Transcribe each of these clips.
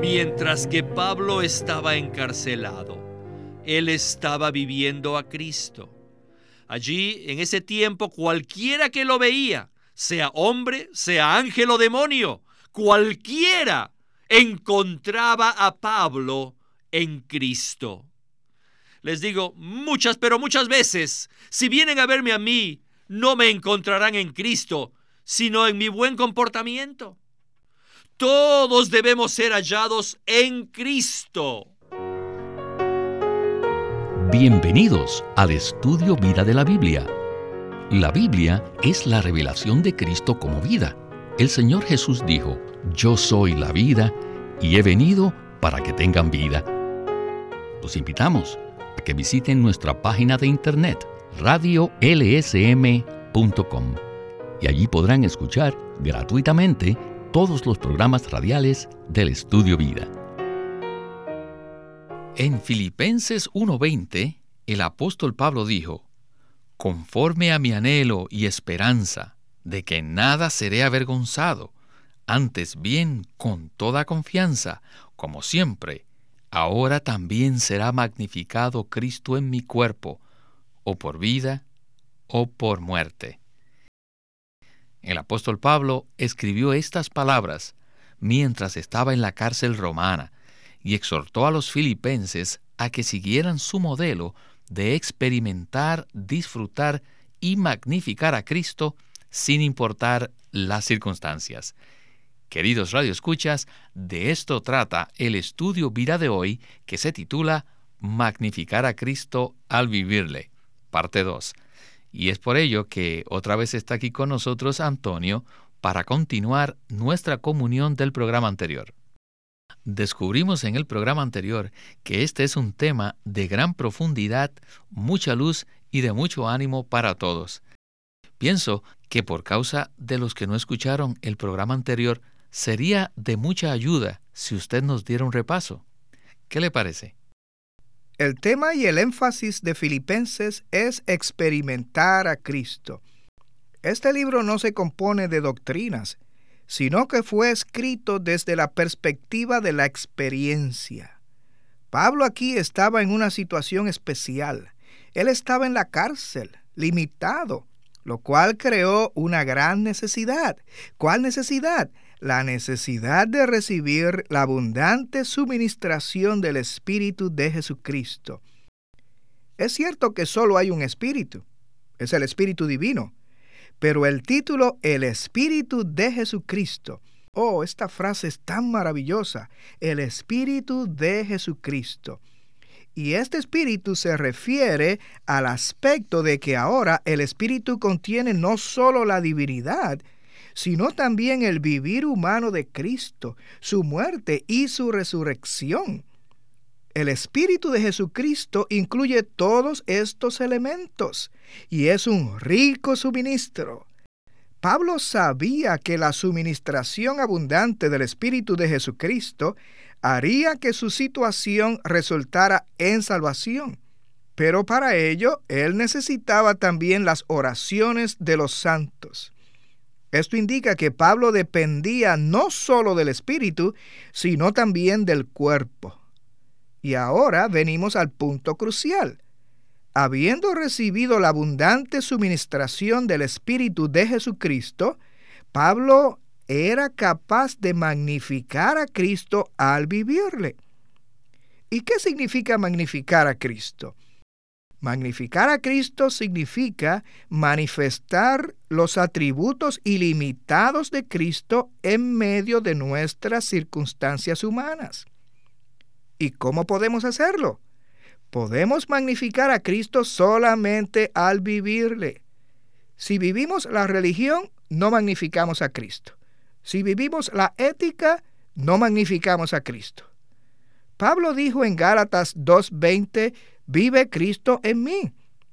Mientras que Pablo estaba encarcelado, él estaba viviendo a Cristo. Allí, en ese tiempo, cualquiera que lo veía, sea hombre, sea ángel o demonio, cualquiera encontraba a Pablo en Cristo. Les digo, pero muchas veces, si vienen a verme a mí, no me encontrarán en Cristo, sino en mi buen comportamiento. Todos debemos ser hallados en Cristo. Bienvenidos al estudio Vida de la Biblia. La Biblia es la revelación de Cristo como vida. El Señor Jesús dijo: "Yo soy la vida y he venido para que tengan vida". Los invitamos a que visiten nuestra página de internet radiolsm.com y allí podrán escuchar gratuitamente todos los programas radiales del Estudio Vida. En Filipenses 1:20, el apóstol Pablo dijo: "Conforme a mi anhelo y esperanza de que en nada seré avergonzado, antes bien con toda confianza, como siempre, ahora también será magnificado Cristo en mi cuerpo, o por vida o por muerte". El apóstol Pablo escribió estas palabras mientras estaba en la cárcel romana y exhortó a los filipenses a que siguieran su modelo de experimentar, disfrutar y magnificar a Cristo sin importar las circunstancias. Queridos radioescuchas, de esto trata el estudio Vida de hoy, que se titula Magnificar a Cristo al vivirle, parte 2. Y es por ello que otra vez está aquí con nosotros Antonio para continuar nuestra comunión del programa anterior. Descubrimos en el programa anterior que este es un tema de gran profundidad, mucha luz y de mucho ánimo para todos. Pienso que por causa de los que no escucharon el programa anterior, sería de mucha ayuda si usted nos diera un repaso. ¿Qué le parece? El tema y el énfasis de Filipenses es experimentar a Cristo. Este libro no se compone de doctrinas, sino que fue escrito desde la perspectiva de la experiencia. Pablo aquí estaba en una situación especial. Él estaba en la cárcel, limitado, lo cual creó una gran necesidad. ¿Cuál necesidad? La necesidad de recibir la abundante suministración del Espíritu de Jesucristo. Es cierto que solo hay un Espíritu, es el Espíritu Divino, pero el título, el Espíritu de Jesucristo. Oh, esta frase es tan maravillosa, el Espíritu de Jesucristo. Y este Espíritu se refiere al aspecto de que ahora el Espíritu contiene no solo la divinidad, sino también el vivir humano de Cristo, su muerte y su resurrección. El Espíritu de Jesucristo incluye todos estos elementos y es un rico suministro. Pablo sabía que la suministración abundante del Espíritu de Jesucristo haría que su situación resultara en salvación, pero para ello él necesitaba también las oraciones de los santos. Esto indica que Pablo dependía no solo del Espíritu, sino también del cuerpo. Y ahora venimos al punto crucial. Habiendo recibido la abundante suministración del Espíritu de Jesucristo, Pablo era capaz de magnificar a Cristo al vivirle. ¿Y qué significa magnificar a Cristo? Magnificar a Cristo significa manifestar los atributos ilimitados de Cristo en medio de nuestras circunstancias humanas. ¿Y cómo podemos hacerlo? Podemos magnificar a Cristo solamente al vivirle. Si vivimos la religión, no magnificamos a Cristo. Si vivimos la ética, no magnificamos a Cristo. Pablo dijo en Gálatas 2:20, vive Cristo en mí.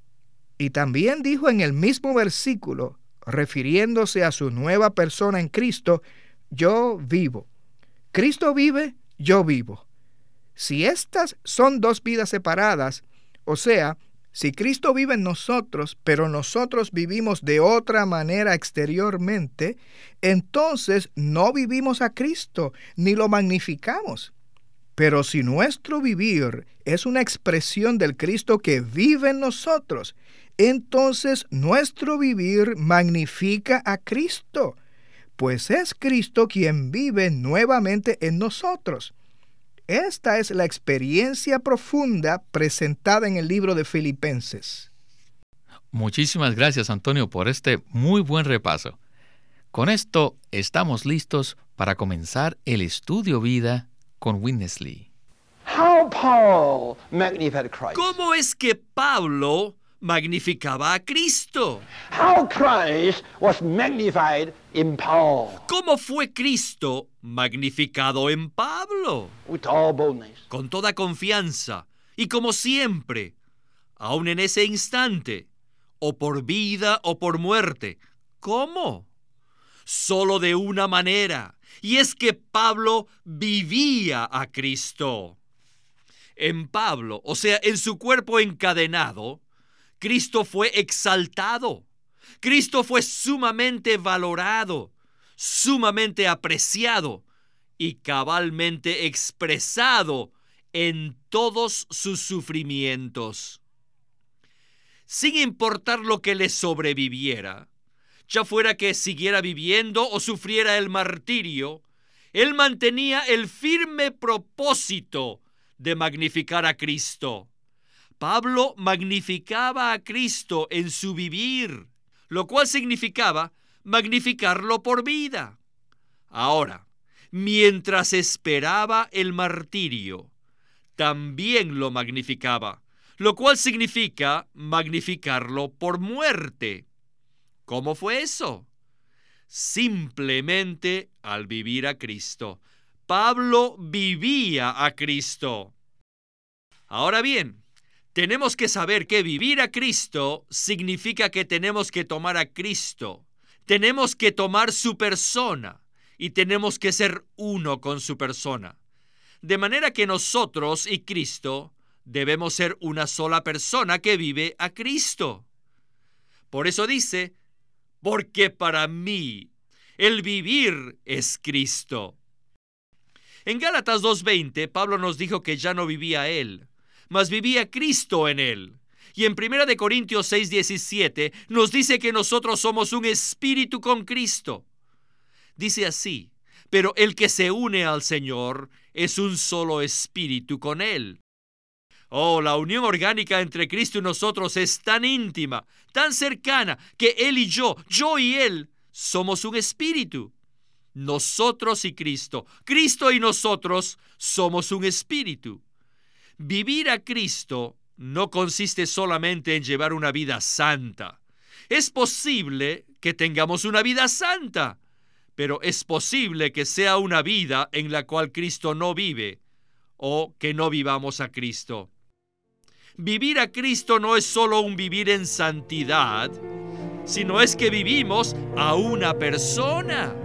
Y también dijo en el mismo versículo, refiriéndose a su nueva persona en Cristo, yo vivo. Cristo vive, yo vivo. Si estas son dos vidas separadas, o sea, si Cristo vive en nosotros, pero nosotros vivimos de otra manera exteriormente, entonces no vivimos a Cristo, ni lo magnificamos. Pero si nuestro vivir es una expresión del Cristo que vive en nosotros, entonces nuestro vivir magnifica a Cristo, pues es Cristo quien vive nuevamente en nosotros. Esta es la experiencia profunda presentada en el libro de Filipenses. Muchísimas gracias, Antonio, por este muy buen repaso. Con esto estamos listos para comenzar el estudio vida con Witness Lee. How Paul magnified Christ. ¿Cómo es que Pablo magnificaba a Cristo? How Christ was magnified in Paul. ¿Cómo fue Cristo magnificado en Pablo? With all boldness. Con toda confianza y como siempre, aun en ese instante, o por vida o por muerte. ¿Cómo? Solo de una manera, y es que Pablo vivía a Cristo. En Pablo, o sea, en su cuerpo encadenado, Cristo fue exaltado. Cristo fue sumamente valorado, sumamente apreciado y cabalmente expresado en todos sus sufrimientos. Sin importar lo que le sobreviviera, ya fuera que siguiera viviendo o sufriera el martirio, él mantenía el firme propósito de magnificar a Cristo. Pablo magnificaba a Cristo en su vivir, lo cual significaba magnificarlo por vida. Ahora, mientras esperaba el martirio, también lo magnificaba, lo cual significa magnificarlo por muerte. ¿Cómo fue eso? Simplemente al vivir a Cristo. Pablo vivía a Cristo. Ahora bien, tenemos que saber que vivir a Cristo significa que tenemos que tomar a Cristo. Tenemos que tomar su persona y tenemos que ser uno con su persona. De manera que nosotros y Cristo debemos ser una sola persona que vive a Cristo. Por eso dice, porque para mí el vivir es Cristo. En Gálatas 2:20, Pablo nos dijo que ya no vivía él, mas vivía Cristo en él. Y en 1 Corintios 6:17 nos dice que nosotros somos un espíritu con Cristo. Dice así, pero el que se une al Señor es un solo espíritu con él. Oh, la unión orgánica entre Cristo y nosotros es tan íntima, tan cercana, que Él y yo y Él, somos un espíritu. Nosotros y Cristo, Cristo y nosotros somos un espíritu. Vivir a Cristo no consiste solamente en llevar una vida santa. Es posible que tengamos una vida santa, pero es posible que sea una vida en la cual Cristo no vive o que no vivamos a Cristo. Vivir a Cristo no es solo un vivir en santidad, sino es que vivimos a una persona.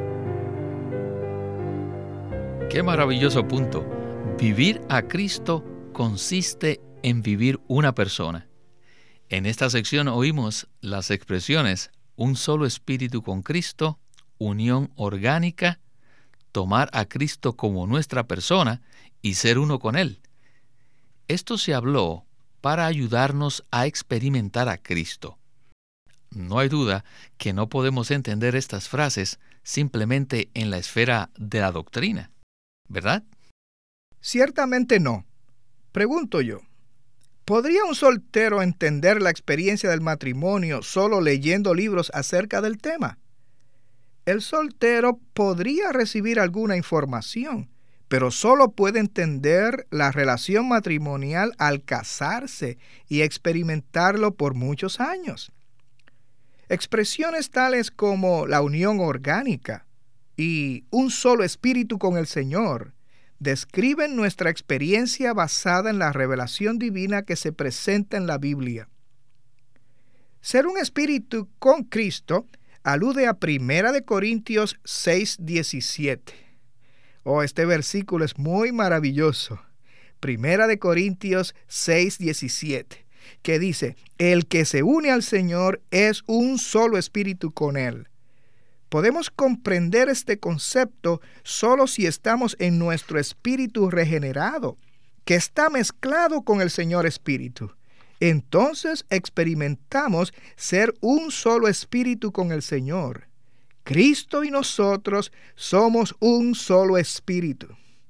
¡Qué maravilloso punto! Vivir a Cristo consiste en vivir una persona. En esta sección oímos las expresiones un solo espíritu con Cristo, unión orgánica, tomar a Cristo como nuestra persona y ser uno con Él. Esto se habló para ayudarnos a experimentar a Cristo. No hay duda que no podemos entender estas frases simplemente en la esfera de la doctrina, ¿verdad? Ciertamente no. Pregunto yo, ¿podría un soltero entender la experiencia del matrimonio solo leyendo libros acerca del tema? El soltero podría recibir alguna información, pero solo puede entender la relación matrimonial al casarse y experimentarlo por muchos años. Expresiones tales como la unión orgánica y un solo espíritu con el Señor describen nuestra experiencia basada en la revelación divina que se presenta en la Biblia. Ser un espíritu con Cristo alude a 1 Corintios 6:17. Oh, este versículo es muy maravilloso. 1 Corintios 6:17, que dice, el que se une al Señor es un solo espíritu con Él. Podemos comprender este concepto solo si estamos en nuestro espíritu regenerado, que está mezclado con el Señor Espíritu. Entonces experimentamos ser un solo espíritu con el Señor. Cristo y nosotros somos un solo espíritu.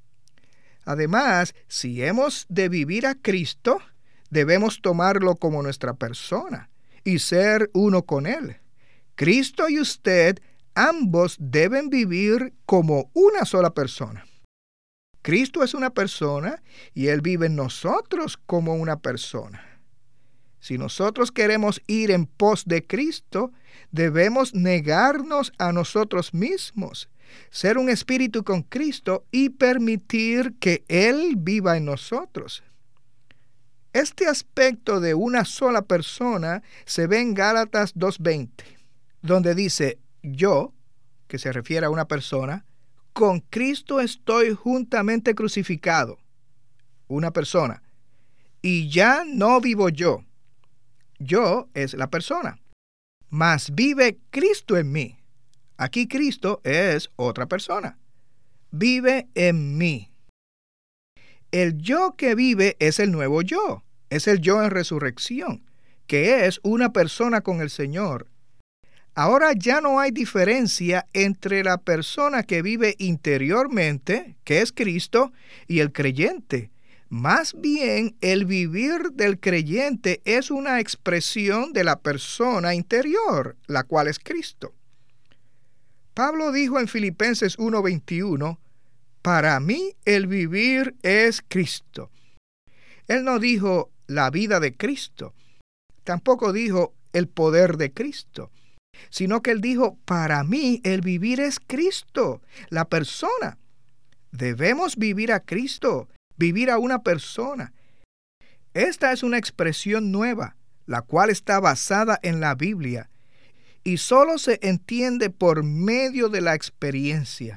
Además, si hemos de vivir a Cristo, debemos tomarlo como nuestra persona y ser uno con Él. Cristo y usted, ambos deben vivir como una sola persona. Cristo es una persona y Él vive en nosotros como una persona. Si nosotros queremos ir en pos de Cristo, debemos negarnos a nosotros mismos, ser un espíritu con Cristo y permitir que Él viva en nosotros. Este aspecto de una sola persona se ve en Gálatas 2:20, donde dice, yo, que se refiere a una persona, con Cristo estoy juntamente crucificado, una persona, y ya no vivo yo. Yo es la persona, mas vive Cristo en mí. Aquí Cristo es otra persona. Vive en mí. El yo que vive es el nuevo yo, es el yo en resurrección, que es una persona con el Señor. Ahora ya no hay diferencia entre la persona que vive interiormente, que es Cristo, y el creyente. Más bien, el vivir del creyente es una expresión de la persona interior, la cual es Cristo. Pablo dijo en Filipenses 1:21, para mí el vivir es Cristo. Él no dijo la vida de Cristo, tampoco dijo el poder de Cristo, sino que él dijo, para mí el vivir es Cristo, la persona. Debemos vivir a Cristo, vivir a una persona. Esta es una expresión nueva, la cual está basada en la Biblia, y solo se entiende por medio de la experiencia.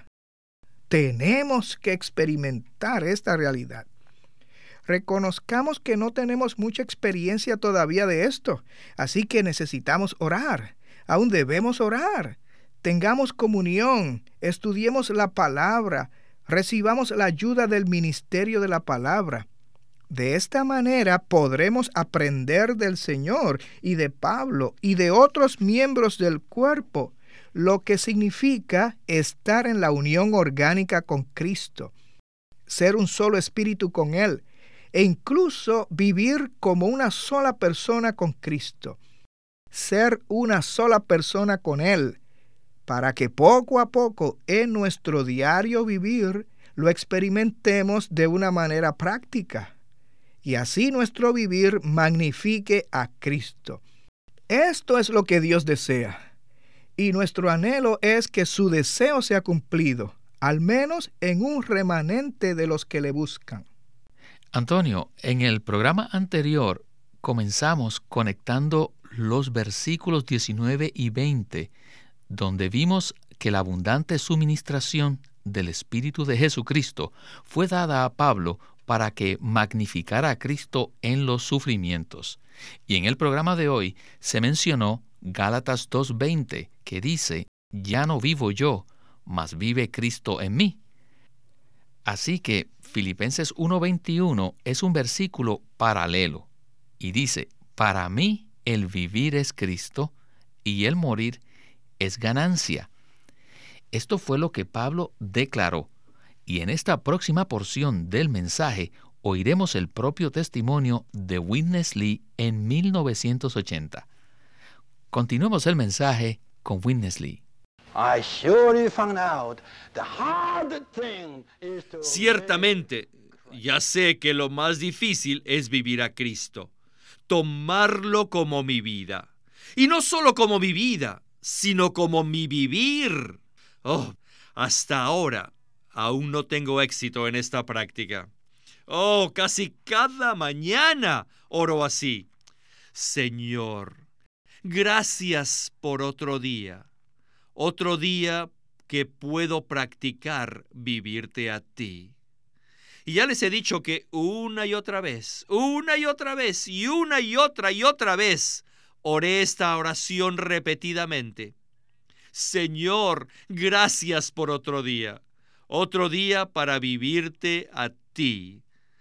Tenemos que experimentar esta realidad. Reconozcamos que no tenemos mucha experiencia todavía de esto, así que necesitamos orar. Aún debemos orar. Tengamos comunión, estudiemos la palabra, recibamos la ayuda del ministerio de la palabra. De esta manera podremos aprender del Señor y de Pablo y de otros miembros del cuerpo, lo que significa estar en la unión orgánica con Cristo, ser un solo espíritu con Él, e incluso vivir como una sola persona con Cristo, ser una sola persona con Él, para que poco a poco en nuestro diario vivir lo experimentemos de una manera práctica, y así nuestro vivir magnifique a Cristo. Esto es lo que Dios desea, y nuestro anhelo es que su deseo sea cumplido, al menos en un remanente de los que le buscan. Antonio, en el programa anterior comenzamos conectando los versículos 19 y 20, donde vimos que la abundante suministración del Espíritu de Jesucristo fue dada a Pablo para que magnificara a Cristo en los sufrimientos. Y en el programa de hoy se mencionó Gálatas 2:20, que dice, ya no vivo yo, mas vive Cristo en mí. Así que Filipenses 1:21 es un versículo paralelo y dice, para mí el vivir es Cristo y el morir es ganancia. Esto fue lo que Pablo declaró, y en esta próxima porción del mensaje oiremos el propio testimonio de Witness Lee en 1980. Continuemos el mensaje con Witness Lee. Ciertamente, ya sé que lo más difícil es vivir a Cristo, tomarlo como mi vida. Y no solo como mi vida, sino como mi vivir. Oh, hasta ahora aún no tengo éxito en esta práctica. Oh, casi cada mañana oro así. Señor, gracias por otro día que puedo practicar vivirte a ti. Y ya les he dicho que una y otra vez, oré esta oración repetidamente. Señor, gracias por otro día para vivirte a ti.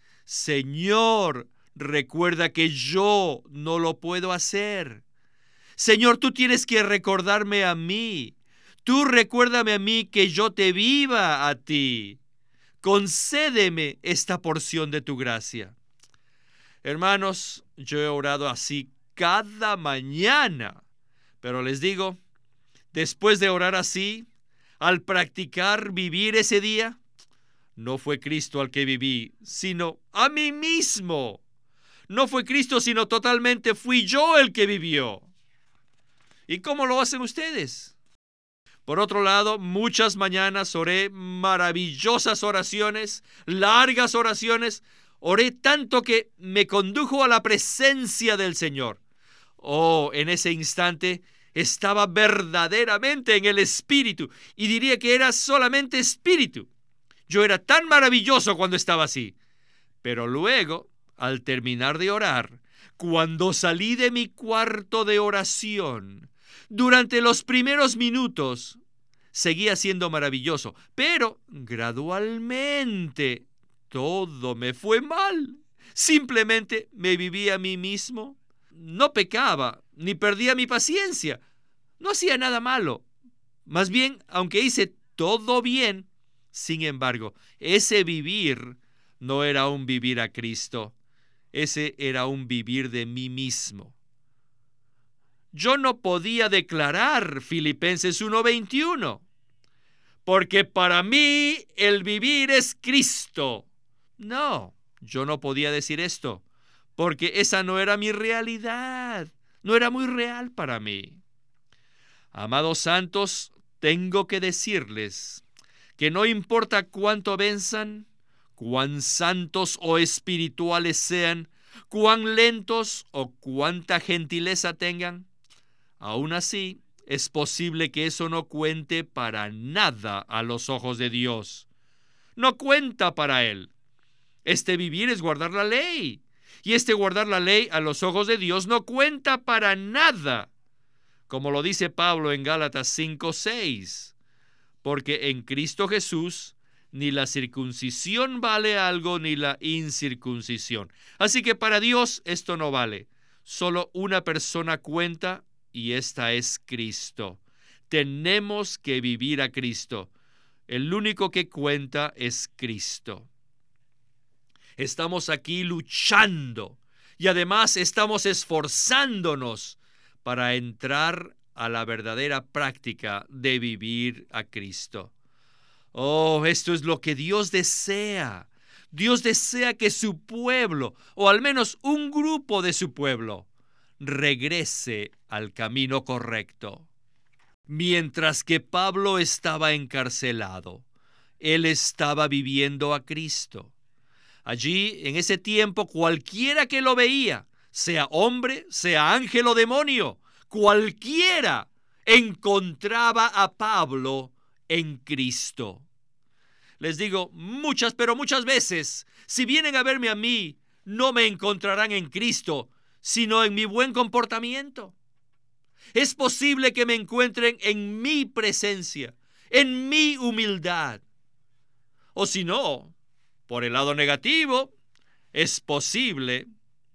Señor, recuerda que yo no lo puedo hacer. Señor, tú tienes que recordarme a mí. Tú recuérdame a mí que yo te viva a ti. Concédeme esta porción de tu gracia. Hermanos, yo he orado así cada mañana, pero les digo, después de orar así, al practicar vivir ese día, no fue Cristo al que viví, sino a mí mismo. No fue Cristo, sino totalmente fui yo el que vivió. ¿Y cómo lo hacen ustedes? Por otro lado, muchas mañanas oré maravillosas oraciones, largas oraciones. Oré tanto que me condujo a la presencia del Señor. Oh, en ese instante estaba verdaderamente en el Espíritu, y diría que era solamente Espíritu. Yo era tan maravilloso cuando estaba así. Pero luego, al terminar de orar, cuando salí de mi cuarto de oración, durante los primeros minutos, seguía siendo maravilloso, pero gradualmente todo me fue mal. Simplemente me vivía a mí mismo. No pecaba, ni perdía mi paciencia. No hacía nada malo. Más bien, aunque hice todo bien, sin embargo, ese vivir no era un vivir a Cristo. Ese era un vivir de mí mismo. Yo no podía declarar Filipenses 1:21, porque para mí el vivir es Cristo. No, yo no podía decir esto, porque esa no era mi realidad. No era muy real para mí. Amados santos, tengo que decirles que no importa cuánto venzan, cuán santos o espirituales sean, cuán lentos o cuánta gentileza tengan, aún así es posible que eso no cuente para nada a los ojos de Dios. No cuenta para Él. Este vivir es guardar la ley, y este guardar la ley a los ojos de Dios no cuenta para nada, como lo dice Pablo en Gálatas 5:6, porque en Cristo Jesús ni la circuncisión vale algo, ni la incircuncisión. Así que para Dios esto no vale. Solo una persona cuenta, y esta es Cristo. Tenemos que vivir a Cristo. El único que cuenta es Cristo. Estamos aquí luchando, y además estamos esforzándonos para entrar a la verdadera práctica de vivir a Cristo. Oh, esto es lo que Dios desea. Dios desea que su pueblo, o al menos un grupo de su pueblo, regrese al camino correcto. Mientras que Pablo estaba encarcelado, él estaba viviendo a Cristo. Allí, en ese tiempo, cualquiera que lo veía, sea hombre, sea ángel o demonio, cualquiera encontraba a Pablo en Cristo. Les digo, pero muchas veces, si vienen a verme a mí, no me encontrarán en Cristo, sino en mi buen comportamiento. Es posible que me encuentren en mi presencia, en mi humildad. O si no, por el lado negativo, es posible,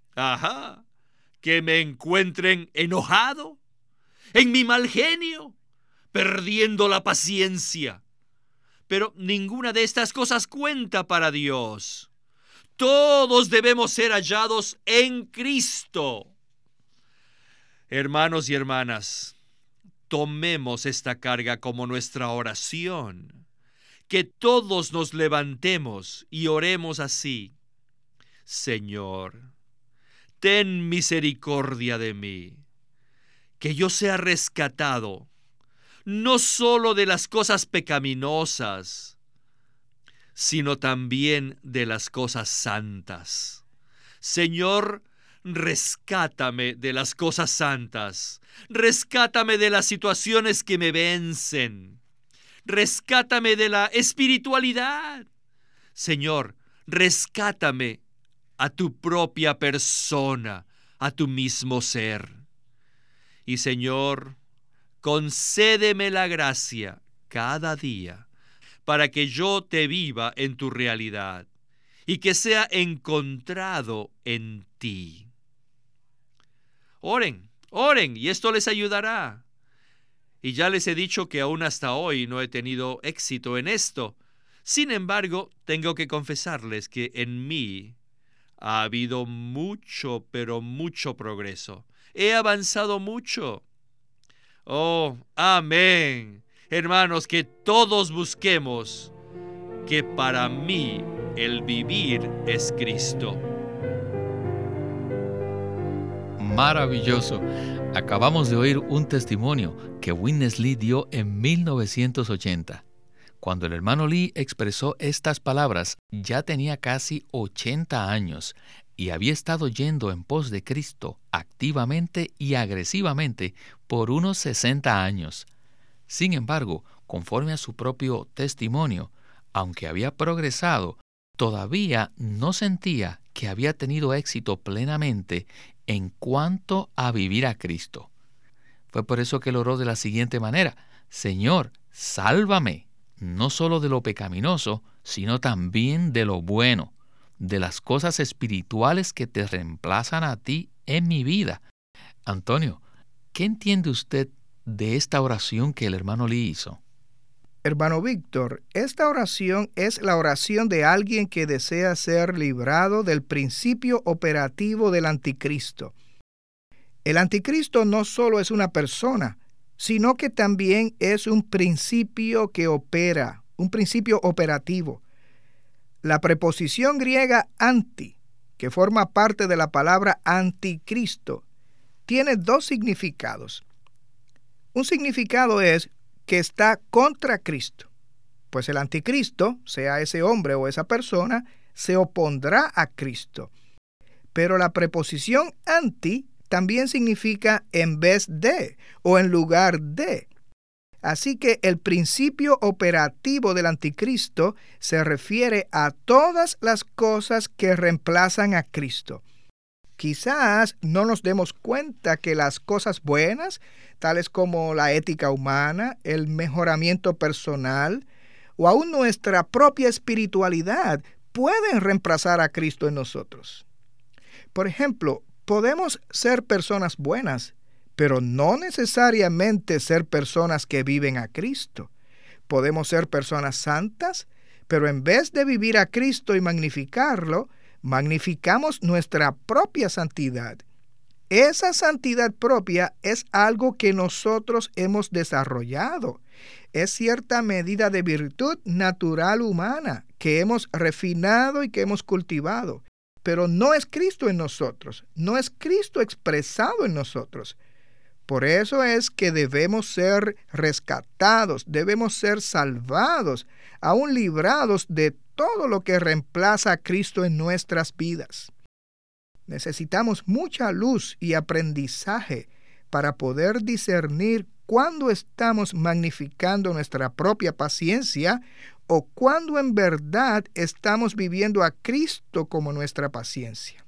que me encuentren enojado, en mi mal genio, perdiendo la paciencia. Pero ninguna de estas cosas cuenta para Dios. Todos debemos ser hallados en Cristo. Hermanos y hermanas, tomemos esta carga como nuestra oración. Que todos nos levantemos y oremos así: Señor, ten misericordia de mí, que yo sea rescatado, no solo de las cosas pecaminosas, sino también de las cosas santas. Señor, rescátame de las cosas santas, rescátame de las situaciones que me vencen, rescátame de la espiritualidad. Señor, rescátame a tu propia persona, a tu mismo ser. Y Señor, concédeme la gracia cada día para que yo te viva en tu realidad y que sea encontrado en ti. Oren, oren, y esto les ayudará. Y ya les he dicho que aún hasta hoy no he tenido éxito en esto. Sin embargo, tengo que confesarles que en mí ha habido mucho, pero mucho progreso. He avanzado mucho. Oh, amén. Hermanos, que todos busquemos que para mí el vivir es Cristo. Maravilloso. Acabamos de oír un testimonio que Witness Lee dio en 1980. Cuando el hermano Lee expresó estas palabras, ya tenía casi 80 años y había estado yendo en pos de Cristo activamente y agresivamente por unos 60 años. Sin embargo, conforme a su propio testimonio, aunque había progresado, todavía no sentía que había tenido éxito plenamente en cuanto a vivir a Cristo. Fue por eso que él oró de la siguiente manera: Señor, sálvame, no solo de lo pecaminoso, sino también de lo bueno, de las cosas espirituales que te reemplazan a ti en mi vida. Antonio, ¿qué entiende usted de esta oración que el hermano Lee hizo? Hermano Víctor, esta oración es la oración de alguien que desea ser librado del principio operativo del anticristo. El anticristo no solo es una persona, sino que también es un principio que opera, un principio operativo. La preposición griega anti, que forma parte de la palabra anticristo, tiene dos significados. Un significado es que está contra Cristo, pues el anticristo, sea ese hombre o esa persona, se opondrá a Cristo. Pero la preposición anti también significa en vez de o en lugar de. Así que el principio operativo del anticristo se refiere a todas las cosas que reemplazan a Cristo. Quizás no nos demos cuenta que las cosas buenas, tales como la ética humana, el mejoramiento personal o aún nuestra propia espiritualidad, pueden reemplazar a Cristo en nosotros. Por ejemplo, podemos ser personas buenas, pero no necesariamente ser personas que viven a Cristo. Podemos ser personas santas, pero en vez de vivir a Cristo y magnificarlo, magnificamos nuestra propia santidad. Esa santidad propia es algo que nosotros hemos desarrollado. Es cierta medida de virtud natural humana que hemos refinado y que hemos cultivado. Pero no es Cristo en nosotros, no es Cristo expresado en nosotros. Por eso es que debemos ser rescatados, debemos ser salvados, aún librados de todo lo que reemplaza a Cristo en nuestras vidas. Necesitamos mucha luz y aprendizaje para poder discernir cuándo estamos magnificando nuestra propia paciencia o cuándo en verdad estamos viviendo a Cristo como nuestra paciencia.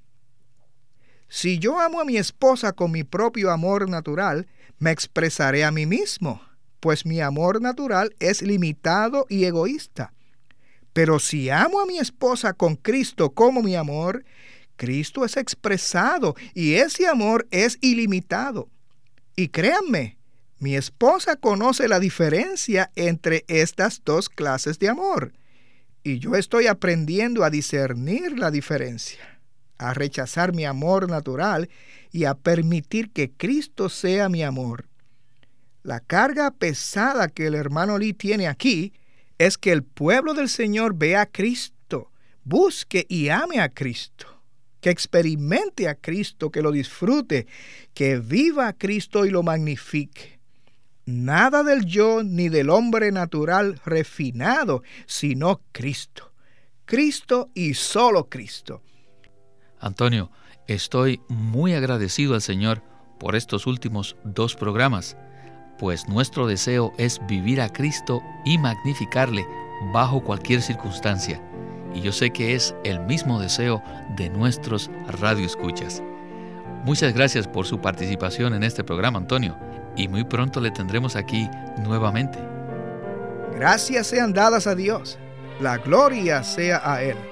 Si yo amo a mi esposa con mi propio amor natural, me expresaré a mí mismo, pues mi amor natural es limitado y egoísta. Pero si amo a mi esposa con Cristo como mi amor, Cristo es expresado y ese amor es ilimitado. Y créanme, mi esposa conoce la diferencia entre estas dos clases de amor. Y yo estoy aprendiendo a discernir la diferencia, a rechazar mi amor natural y a permitir que Cristo sea mi amor. La carga pesada que el hermano Lee tiene aquí es que el pueblo del Señor vea a Cristo, busque y ame a Cristo, que experimente a Cristo, que lo disfrute, que viva a Cristo y lo magnifique. Nada del yo ni del hombre natural refinado, sino Cristo. Cristo y solo Cristo. Antonio, estoy muy agradecido al Señor por estos últimos 2 programas, pues nuestro deseo es vivir a Cristo y magnificarle bajo cualquier circunstancia. Y yo sé que es el mismo deseo de nuestros radioescuchas. Muchas gracias por su participación en este programa, Antonio. y muy pronto le tendremos aquí nuevamente. Gracias sean dadas a Dios. La gloria sea a Él.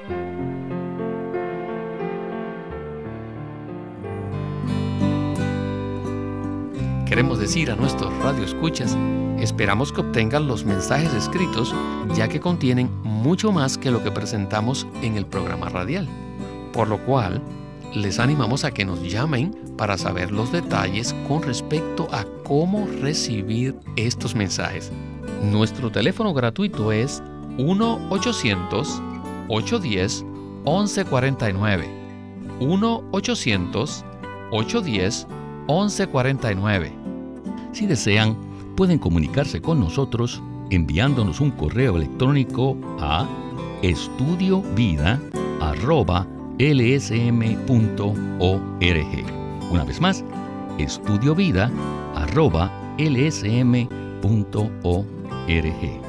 Queremos decir a nuestros radioescuchas, esperamos que obtengan los mensajes escritos, ya que contienen mucho más que lo que presentamos en el programa radial. Por lo cual, les animamos a que nos llamen para saber los detalles con respecto a cómo recibir estos mensajes. Nuestro teléfono gratuito es 1-800-810-1149. 1-800-810-1149. Si desean, pueden comunicarse con nosotros enviándonos un correo electrónico a estudiovida@lsm.org. Una vez más, estudiovida@lsm.org.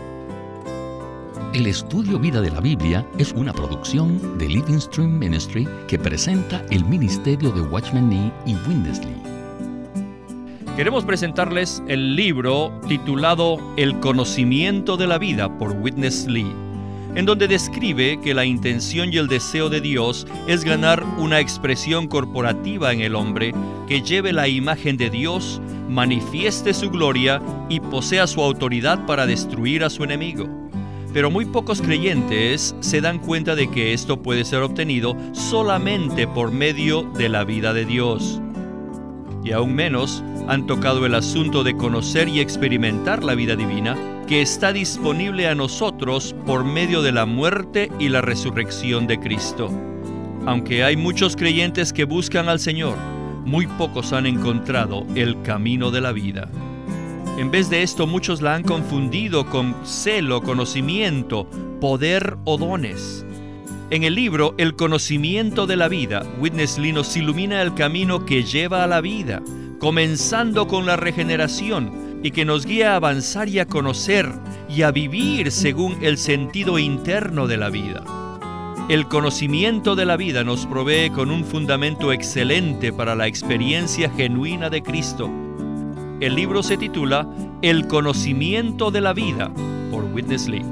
El Estudio Vida de la Biblia es una producción de Living Stream Ministry que presenta el ministerio de Watchman Nee y Witness Lee. Queremos presentarles el libro titulado El conocimiento de la vida por Witness Lee, en donde describe que la intención y el deseo de Dios es ganar una expresión corporativa en el hombre que lleve la imagen de Dios, manifieste su gloria y posea su autoridad para destruir a su enemigo. Pero muy pocos creyentes se dan cuenta de que esto puede ser obtenido solamente por medio de la vida de Dios. Y aún menos han tocado el asunto de conocer y experimentar la vida divina que está disponible a nosotros por medio de la muerte y la resurrección de Cristo. Aunque hay muchos creyentes que buscan al Señor, muy pocos han encontrado el camino de la vida. En vez de esto, muchos la han confundido con celo, conocimiento, poder o dones. En el libro El conocimiento de la vida, Witness Lee nos ilumina el camino que lleva a la vida, comenzando con la regeneración y que nos guía a avanzar y a conocer y a vivir según el sentido interno de la vida. El conocimiento de la vida nos provee con un fundamento excelente para la experiencia genuina de Cristo. El libro se titula El conocimiento de la vida por Witness Lee.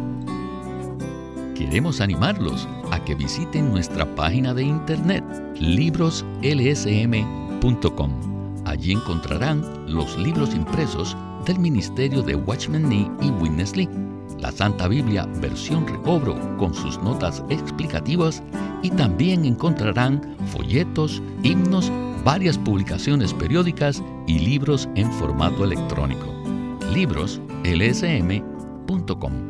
Queremos animarlos a que visiten nuestra página de internet, libroslsm.com. Allí encontrarán los libros impresos del ministerio de Watchman Nee y Witness Lee, la Santa Biblia versión recobro con sus notas explicativas, y también encontrarán folletos, himnos, varias publicaciones periódicas y libros en formato electrónico. libroslsm.com.